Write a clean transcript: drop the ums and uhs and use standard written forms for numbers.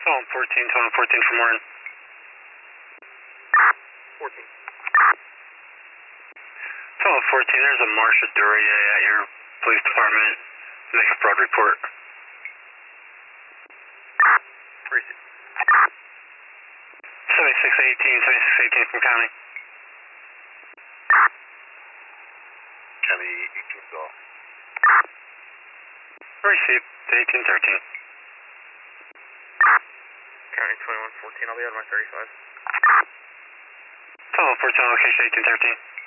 14 from Warren. 14. 14, there's a Marsha Duryea at your police department. Make a fraud report. Where is it? 7618 from county. County 18th off. Received, 1813. County 2114, I'll be on my 35. 14, location 1813.